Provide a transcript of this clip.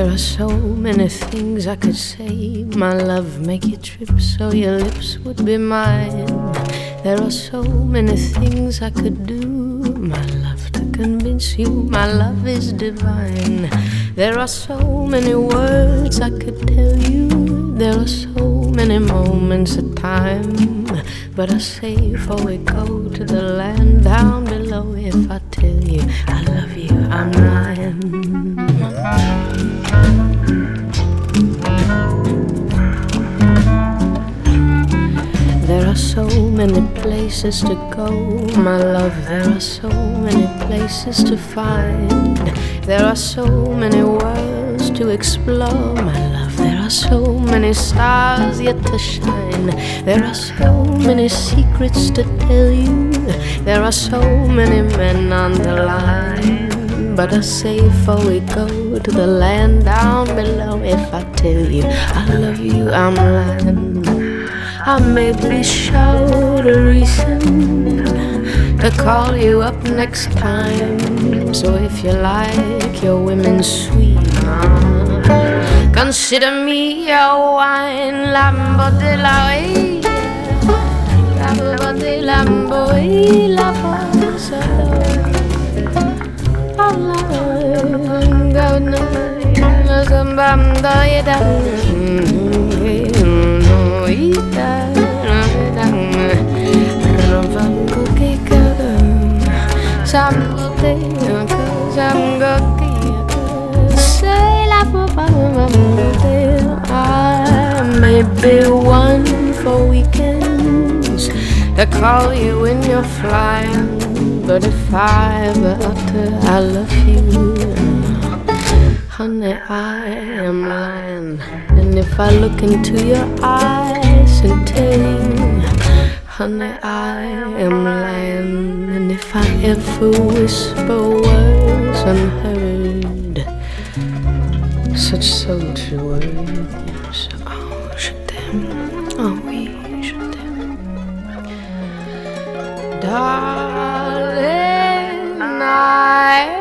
There are so many things I could say. My love, make you trip so your lips would be mine. There are so many things I could do, my love, to convince you my love is divine. There are so many words I could tell you. There are so many moments of time. But I say before we go to the land down below, if I tell you I love you, I'm lying. There are so many places to go, my love. There are so many places to find. There are so many worlds to explore, my love. There are so many stars yet to shine. There are so many secrets to tell you. There are so many men on the line. But I say before we go to the land down below, if I tell you I love you, I'm lying. I may be short a reason to call you up next time. So if you like your women sweet, consider me your wine. Lambo de la Lambo de Lambo la Fosa. I may be one for weekends to call you when you're flying, but if I ever utter I love you, honey, I am lying. And if I look into your eyes and tell you, honey, I am lying. And if I ever whisper words unheard, such sultry words, oh, je t'aime, oh oui, je t'aime, darling, I